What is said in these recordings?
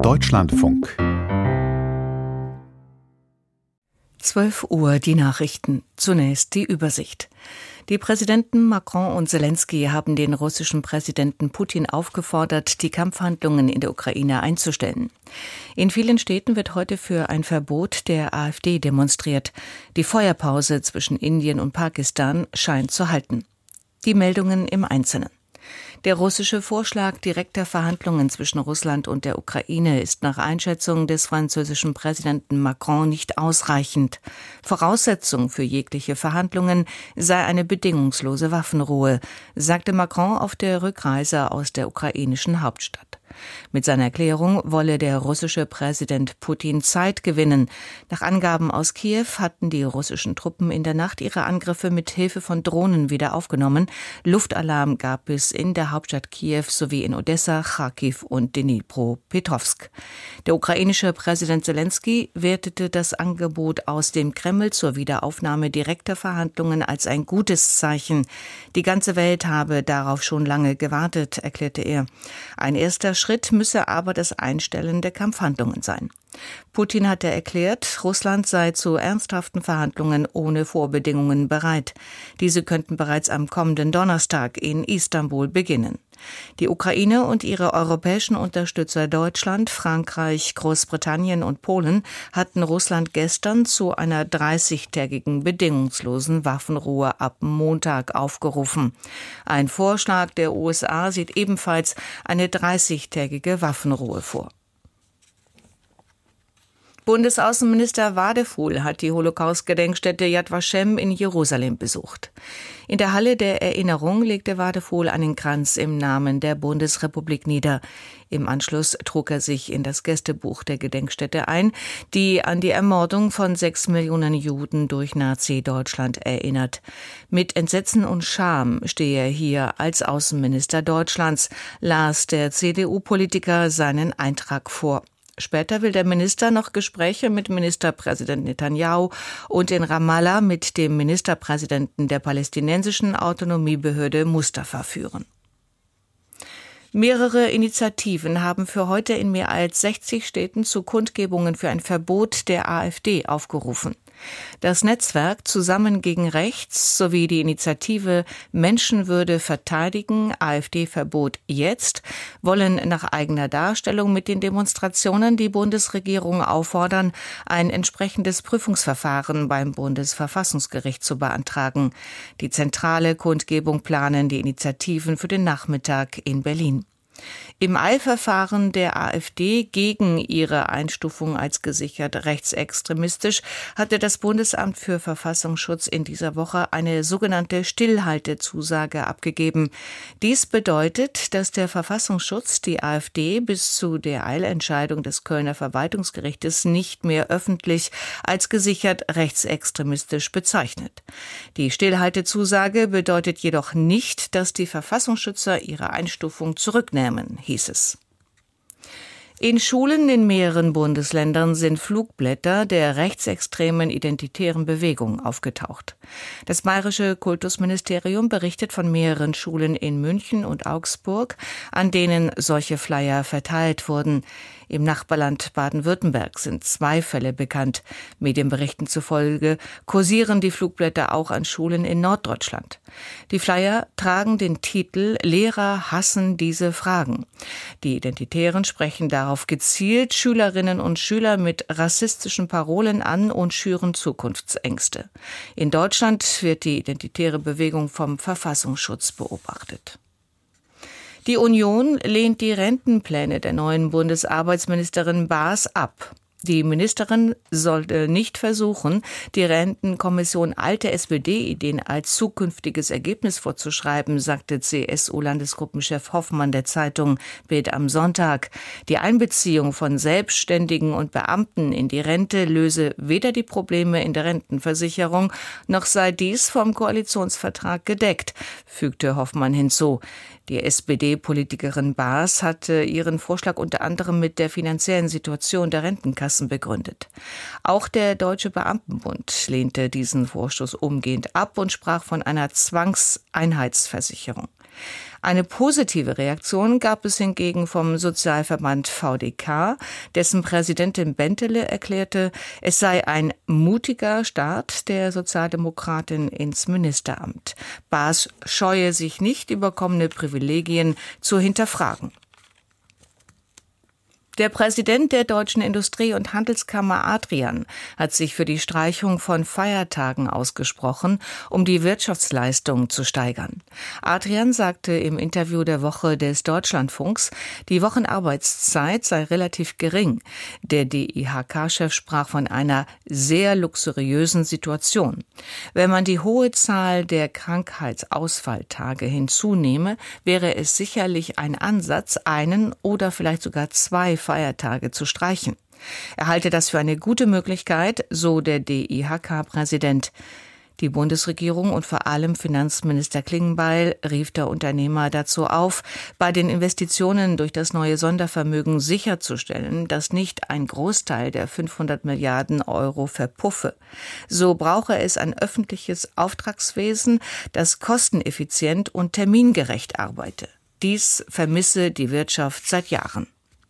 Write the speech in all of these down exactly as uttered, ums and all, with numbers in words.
Deutschlandfunk. zwölf Uhr die Nachrichten. Zunächst die Übersicht. Die Präsidenten Macron und Zelensky haben den russischen Präsidenten Putin aufgefordert, die Kampfhandlungen in der Ukraine einzustellen. In vielen Städten wird heute für ein Verbot der AfD demonstriert. Die Feuerpause zwischen Indien und Pakistan scheint zu halten. Die Meldungen im Einzelnen. Der russische Vorschlag direkter Verhandlungen zwischen Russland und der Ukraine ist nach Einschätzung des französischen Präsidenten Macron nicht ausreichend. Voraussetzung für jegliche Verhandlungen sei eine bedingungslose Waffenruhe, sagte Macron auf der Rückreise aus der ukrainischen Hauptstadt. Mit seiner Erklärung wolle der russische Präsident Putin Zeit gewinnen. Nach Angaben aus Kiew hatten die russischen Truppen in der Nacht ihre Angriffe mit Hilfe von Drohnen wieder aufgenommen. Luftalarm gab es in der Hauptstadt Kiew sowie in Odessa, Charkiw und Dnipropetrovsk. Der ukrainische Präsident Zelensky wertete das Angebot aus dem Kreml zur Wiederaufnahme direkter Verhandlungen als ein gutes Zeichen. Die ganze Welt habe darauf schon lange gewartet, erklärte er. Ein erster Schritt müsse aber das Einstellen der Kampfhandlungen sein. Putin hatte erklärt, Russland sei zu ernsthaften Verhandlungen ohne Vorbedingungen bereit. Diese könnten bereits am kommenden Donnerstag in Istanbul beginnen. Die Ukraine und ihre europäischen Unterstützer Deutschland, Frankreich, Großbritannien und Polen hatten Russland gestern zu einer dreißigtägigen bedingungslosen Waffenruhe ab Montag aufgerufen. Ein Vorschlag der U S A sieht ebenfalls eine dreißigtägige Waffenruhe vor. Bundesaußenminister Wadefuhl hat die Holocaust-Gedenkstätte Yad Vashem in Jerusalem besucht. In der Halle der Erinnerung legte Wadefuhl einen Kranz im Namen der Bundesrepublik nieder. Im Anschluss trug er sich in das Gästebuch der Gedenkstätte ein, die an die Ermordung von sechs Millionen Juden durch Nazi-Deutschland erinnert. Mit Entsetzen und Scham stehe er hier als Außenminister Deutschlands, las der C D U-Politiker seinen Eintrag vor. Später will der Minister noch Gespräche mit Ministerpräsident Netanyahu und in Ramallah mit dem Ministerpräsidenten der palästinensischen Autonomiebehörde Mustafa führen. Mehrere Initiativen haben für heute in mehr als sechzig Städten zu Kundgebungen für ein Verbot der AfD aufgerufen. Das Netzwerk Zusammen gegen Rechts sowie die Initiative Menschenwürde verteidigen, AfD-Verbot jetzt, wollen nach eigener Darstellung mit den Demonstrationen die Bundesregierung auffordern, ein entsprechendes Prüfungsverfahren beim Bundesverfassungsgericht zu beantragen. Die zentrale Kundgebung planen die Initiativen für den Nachmittag in Berlin. Im Eilverfahren der AfD gegen ihre Einstufung als gesichert rechtsextremistisch hatte das Bundesamt für Verfassungsschutz in dieser Woche eine sogenannte Stillhaltezusage abgegeben. Dies bedeutet, dass der Verfassungsschutz die AfD bis zu der Eilentscheidung des Kölner Verwaltungsgerichtes nicht mehr öffentlich als gesichert rechtsextremistisch bezeichnet. Die Stillhaltezusage bedeutet jedoch nicht, dass die Verfassungsschützer ihre Einstufung zurücknehmen, hieß es. In Schulen in mehreren Bundesländern sind Flugblätter der rechtsextremen identitären Bewegung aufgetaucht. Das bayerische Kultusministerium berichtet von mehreren Schulen in München und Augsburg, an denen solche Flyer verteilt wurden. Im Nachbarland Baden-Württemberg sind zwei Fälle bekannt. Medienberichten zufolge kursieren die Flugblätter auch an Schulen in Norddeutschland. Die Flyer tragen den Titel »Lehrer hassen diese Fragen«. Die Identitären sprechen darauf gezielt Schülerinnen und Schüler mit rassistischen Parolen an und schüren Zukunftsängste. In Deutschland wird die identitäre Bewegung vom Verfassungsschutz beobachtet. Die Union lehnt die Rentenpläne der neuen Bundesarbeitsministerin Baas ab. Die Ministerin sollte nicht versuchen, die Rentenkommission alte S P D-Ideen als zukünftiges Ergebnis vorzuschreiben, sagte C S U-Landesgruppenchef Hoffmann der Zeitung Bild am Sonntag. Die Einbeziehung von Selbstständigen und Beamten in die Rente löse weder die Probleme in der Rentenversicherung, noch sei dies vom Koalitionsvertrag gedeckt, fügte Hoffmann hinzu. Die S P D-Politikerin Baas hatte ihren Vorschlag unter anderem mit der finanziellen Situation der Rentenkassen begründet. Auch der Deutsche Beamtenbund lehnte diesen Vorstoß umgehend ab und sprach von einer Zwangseinheitsversicherung. Eine positive Reaktion gab es hingegen vom Sozialverband V D K, dessen Präsidentin Bentele erklärte, es sei ein mutiger Start der Sozialdemokratin ins Ministeramt. Baas scheue sich nicht, überkommene Privilegien zu hinterfragen. Der Präsident der Deutschen Industrie- und Handelskammer Adrian hat sich für die Streichung von Feiertagen ausgesprochen, um die Wirtschaftsleistung zu steigern. Adrian sagte im Interview der Woche des Deutschlandfunks, die Wochenarbeitszeit sei relativ gering. Der D I H K-Chef sprach von einer sehr luxuriösen Situation. Wenn man die hohe Zahl der Krankheitsausfalltage hinzunehme, wäre es sicherlich ein Ansatz, einen oder vielleicht sogar zwei Feiertage zu streichen. Er halte das für eine gute Möglichkeit, so der D I H K-Präsident. Die Bundesregierung und vor allem Finanzminister Klingbeil rief der Unternehmer dazu auf, bei den Investitionen durch das neue Sondervermögen sicherzustellen, dass nicht ein Großteil der fünfhundert Milliarden Euro verpuffe. So brauche es ein öffentliches Auftragswesen, das kosteneffizient und termingerecht arbeite. Dies vermisse die Wirtschaft seit Jahren.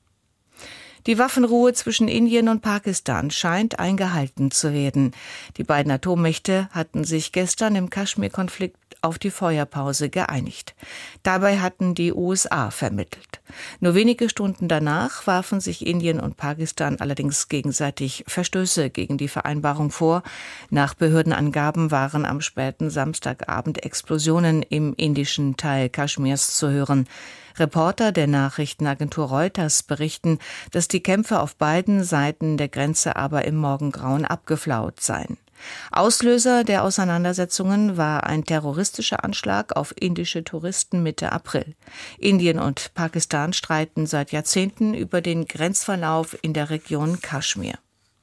Die Waffenruhe zwischen Indien und Pakistan scheint eingehalten zu werden. Die beiden Atommächte hatten sich gestern im Kaschmir-Konflikt auf die Feuerpause geeinigt. Dabei hatten die U S A vermittelt. Nur wenige Stunden danach warfen sich Indien und Pakistan allerdings gegenseitig Verstöße gegen die Vereinbarung vor. Nach Behördenangaben waren am späten Samstagabend Explosionen im indischen Teil Kaschmirs zu hören. Reporter der Nachrichtenagentur Reuters berichten, dass die Kämpfe auf beiden Seiten der Grenze aber im Morgengrauen abgeflaut seien. Auslöser der Auseinandersetzungen war ein terroristischer Anschlag auf indische Touristen Mitte April. Indien und Pakistan streiten seit Jahrzehnten über den Grenzverlauf in der Region Kaschmir.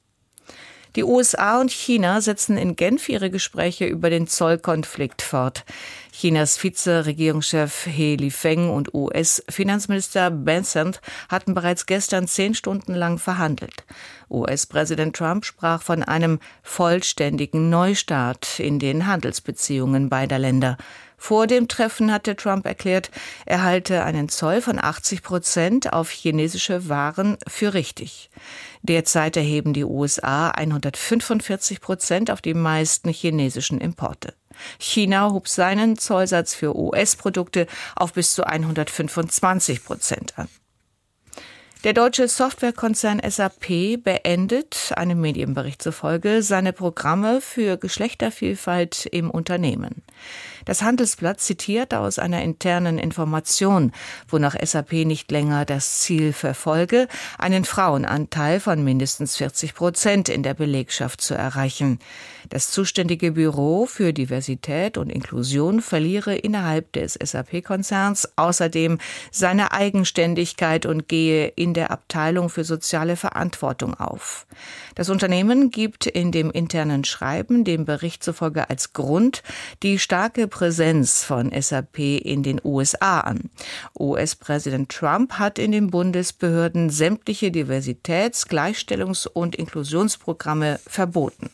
Die U S A und China setzen in Genf ihre Gespräche über den Zollkonflikt fort. Chinas Vize-Regierungschef He Lifeng und U S-Finanzminister Bessent hatten bereits gestern zehn Stunden lang verhandelt. U S-Präsident Trump sprach von einem vollständigen Neustart in den Handelsbeziehungen beider Länder. Vor dem Treffen hatte Trump erklärt, er halte einen Zoll von achtzig Prozent auf chinesische Waren für richtig. Derzeit erheben die U S A hundertfünfundvierzig Prozent auf die meisten chinesischen Importe. China hob seinen Zollsatz für U S-Produkte auf bis zu hundertfünfundzwanzig Prozent an. Der deutsche Softwarekonzern S A P beendet, einem Medienbericht zufolge, seine Programme für Geschlechtervielfalt im Unternehmen. Das Handelsblatt zitiert aus einer internen Information, wonach S A P nicht länger das Ziel verfolge, einen Frauenanteil von mindestens vierzig Prozent in der Belegschaft zu erreichen. Das zuständige Büro für Diversität und Inklusion verliere innerhalb des S A P-Konzerns außerdem seine Eigenständigkeit und gehe in der Abteilung für soziale Verantwortung auf. Das Unternehmen gibt in dem internen Schreiben dem Bericht zufolge als Grund die starke Präsenz von S A P in den U S A an. U S-Präsident Trump hat in den Bundesbehörden sämtliche Diversitäts-, Gleichstellungs- und Inklusionsprogramme verboten.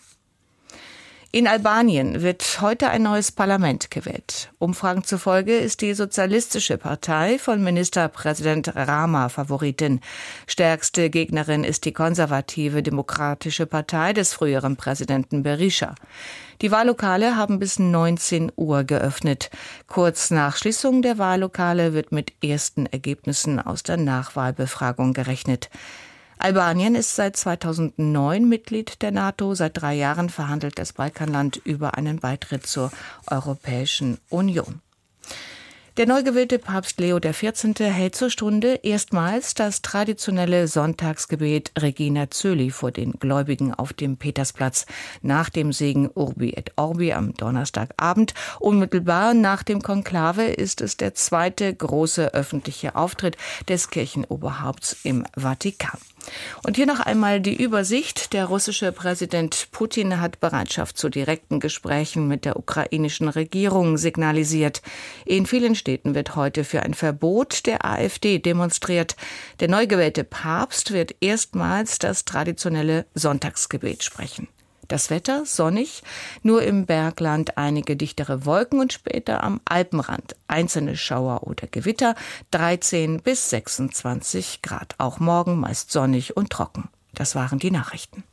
In Albanien wird heute ein neues Parlament gewählt. Umfragen zufolge ist die Sozialistische Partei von Ministerpräsident Rama Favoritin. Stärkste Gegnerin ist die konservative Demokratische Partei des früheren Präsidenten Berisha. Die Wahllokale haben bis neunzehn Uhr geöffnet. Kurz nach Schließung der Wahllokale wird mit ersten Ergebnissen aus der Nachwahlbefragung gerechnet. Albanien ist seit zweitausendneun Mitglied der NATO. Seit drei Jahren verhandelt das Balkanland über einen Beitritt zur Europäischen Union. Der neu gewählte Papst Leo der vierzehnte hält zur Stunde erstmals das traditionelle Sonntagsgebet Regina Coeli vor den Gläubigen auf dem Petersplatz. Nach dem Segen Urbi et Orbi am Donnerstagabend, unmittelbar nach dem Konklave, ist es der zweite große öffentliche Auftritt des Kirchenoberhaupts im Vatikan. Und hier noch einmal die Übersicht. Der russische Präsident Putin hat Bereitschaft zu direkten Gesprächen mit der ukrainischen Regierung signalisiert. In vielen Städten wird heute für ein Verbot der AfD demonstriert. Der neu gewählte Papst wird erstmals das traditionelle Sonntagsgebet sprechen. Das Wetter sonnig, nur im Bergland einige dichtere Wolken und später am Alpenrand einzelne Schauer oder Gewitter, dreizehn bis sechsundzwanzig Grad. Auch morgen meist sonnig und trocken. Das waren die Nachrichten.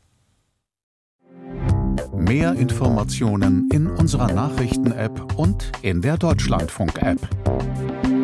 Mehr Informationen in unserer Nachrichten-App und in der Deutschlandfunk-App.